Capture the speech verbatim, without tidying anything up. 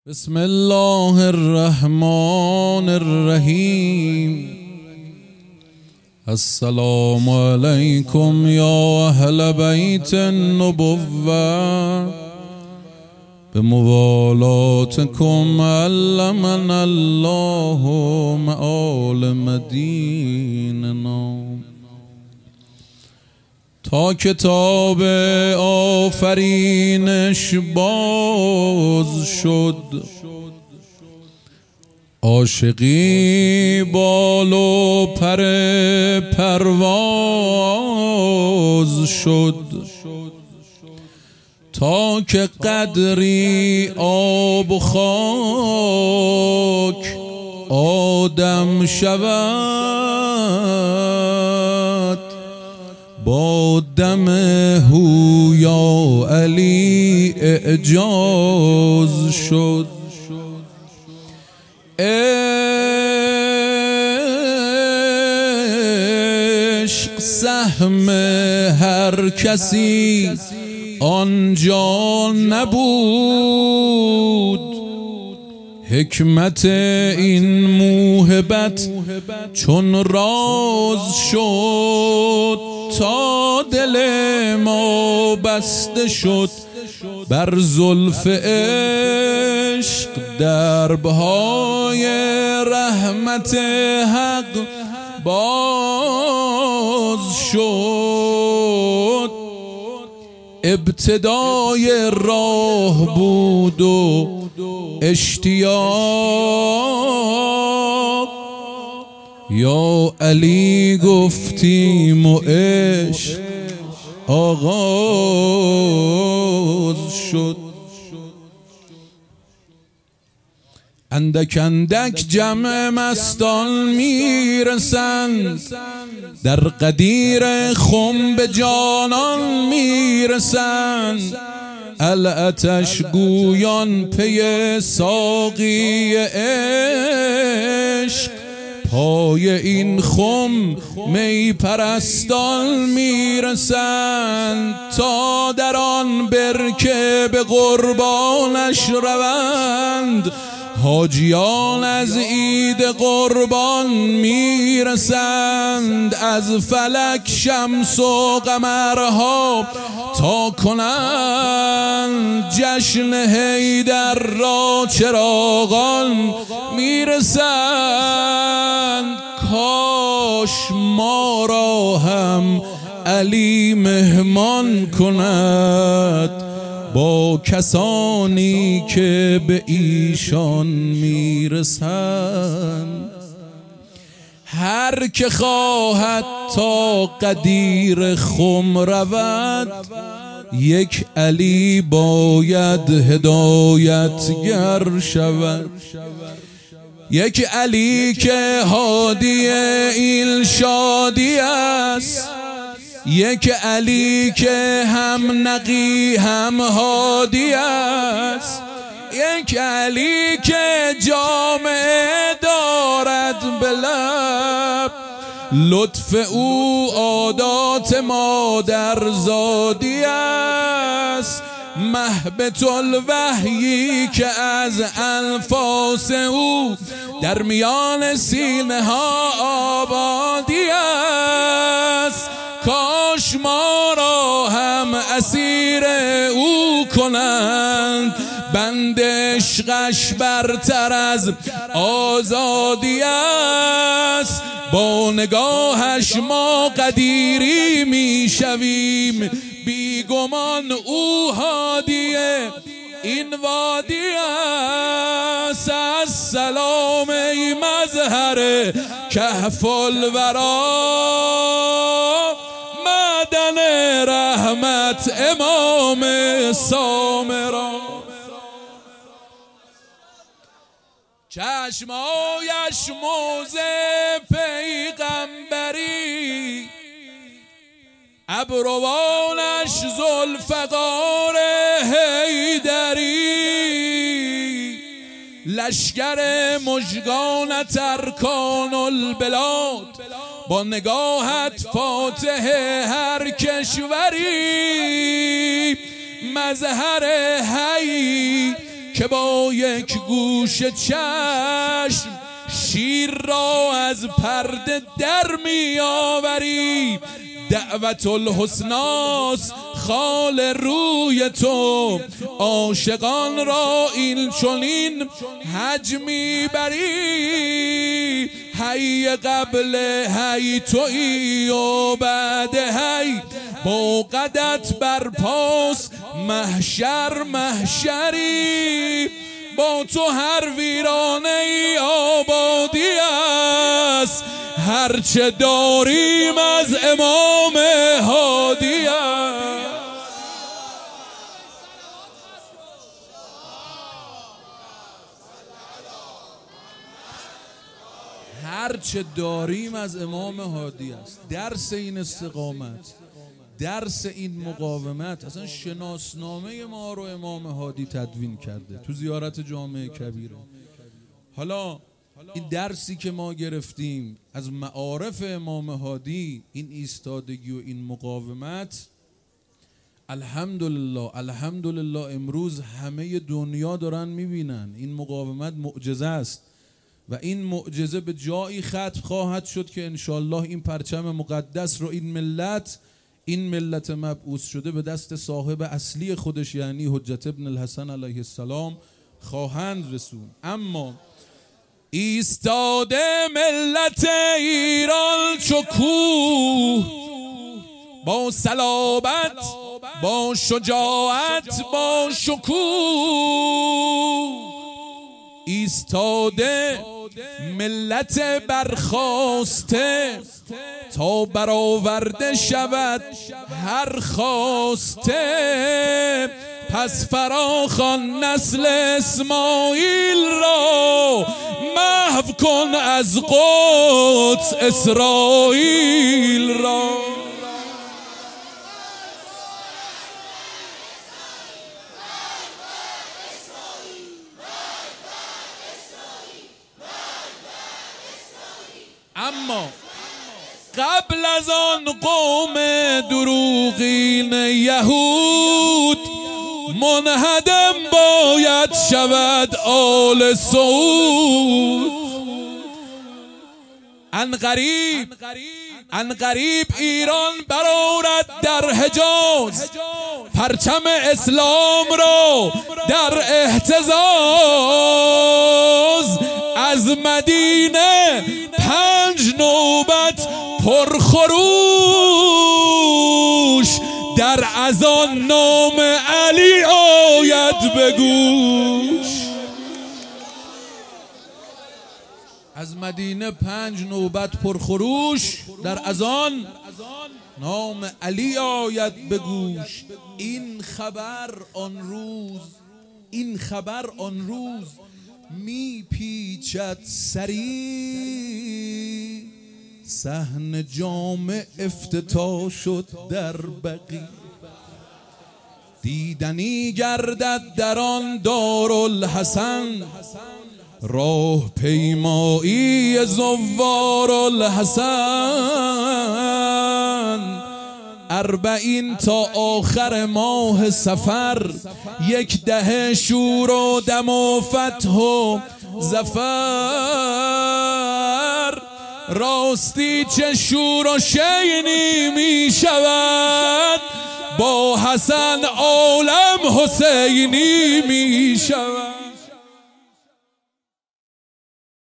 بسم الله الرحمن الرحیم. السلام علیکم یا اهل بیت النبوة بموالاتکم علمنا الله معالم دیننا. تا کتاب آفرینش باز شد، عاشقی بال و پر پرواز شد. تا که قدری آب و خاک آدم شود، با دم هویا علی اعجاز شد. عشق سهم هر کسی آنجا نبود، حکمت این موهبت چون راز شد. تا دل ما بسته شد بر زلف عشق، دربهای رحمت حق باز شد. ابتدای راه بود و اشتیاق، یا علی گفتیم و عشق آغاز شد. اندک اندک جمع مستان میرسند، در قدیر خم به جانان میرسند. العتش گویان پی ساقی عشق، پای این خم می پرستان میرسند. تا در آن برکه به قربانش روند، حاجیان از عید قربان میرسند. از فلک شمس و قمرها تا کنند جشن حیدر را چراغان میرسند. کاش ما را هم علی مهمان کند، با کسانی که به ایشان میرسند. هر که خواهد تا قدیر خم رود، یک علی باید هدایتگر شود. یک علی که هادی این شادی است، یک علی که هم نقی هم هادی است. یک علی که جامعه دارد به لب، لطف او عادات مادر زادی است. مهبط الوحیی که از انفاس او در میان سینه ها آبادی است. کاش ما را هم اسیر او کنند، بند عشقش برتر از آزادی است. با نگاهش ما قدیری می شویم، بیگمان او هادیه این وادی است. السلام ای مظهر کهف الورا، معدن رحمت امام سامرا. چشمایش موزه پیغمبری، ابروانش ذوالفقار حیدری. لشگر مژگانت ارکان البلاد، با نگاهت فاتح هر کشوری. مظهر حی که با یک گوش چشم شیر را از پرده در می آوری. دعوت الحسناست خال روی تو، عاشقان را این چنین حج می بری. هی قبل هی تویی و بعد هی، با قدت بر پاس محشر محشری. با تو هر ویرانه ای آبادی است، هرچه داریم از امام هادی است. هرچه داریم از امام هادی است. درس این استقامت، درس این مقاومت، اصلا شناسنامه ما رو امام هادی تدوین کرده تو زیارت جامع کبیره. حالا این درسی که ما گرفتیم از معارف امام هادی، این ایستادگی و این مقاومت، الحمدلله الحمدلله امروز همه دنیا دارن میبینن این مقاومت معجزه است و این معجزه به جایی ختم خواهد شد که انشالله این پرچم مقدس رو این ملت این ملت مبعوث شده به دست صاحب اصلی خودش، یعنی حجت ابن الحسن علیه السلام خواهند رسون. اما ایستاده ملت ایران چو کوه، با صلابت با شجاعت با شکوه. ایستاده ملت برخاسته، تا برآورده شود هر خواسته. پس فراخوان نسل اسماعیل را، محو کن از قدس اسرائیل را. اما قبل از آن قوم دروغین یهود، منهدم باید شود آل سعود. ان قریب ان قریب ایران برآورد در حجاز، پرچم اسلام را در اهتزاز. از مدینه پنج نوبت پرخروش، در اذان نام علی آید به گوش. از مدینه پنج نوبت پرخروش، در اذان نام علی آید به گوش. این خبر آن روز این خبر آن روز می پیچد سری، صحن جام افتتاح شد در بقیع. دیدنی گردد در آن دارالحسن، راه پیمایی زوار الحسن. اربعین تا آخر ماه سفر، یک دهه شور و دم و فتح و ظفر. راستی چه شور و شینی می شود، با حسن عالم حسینی می شود.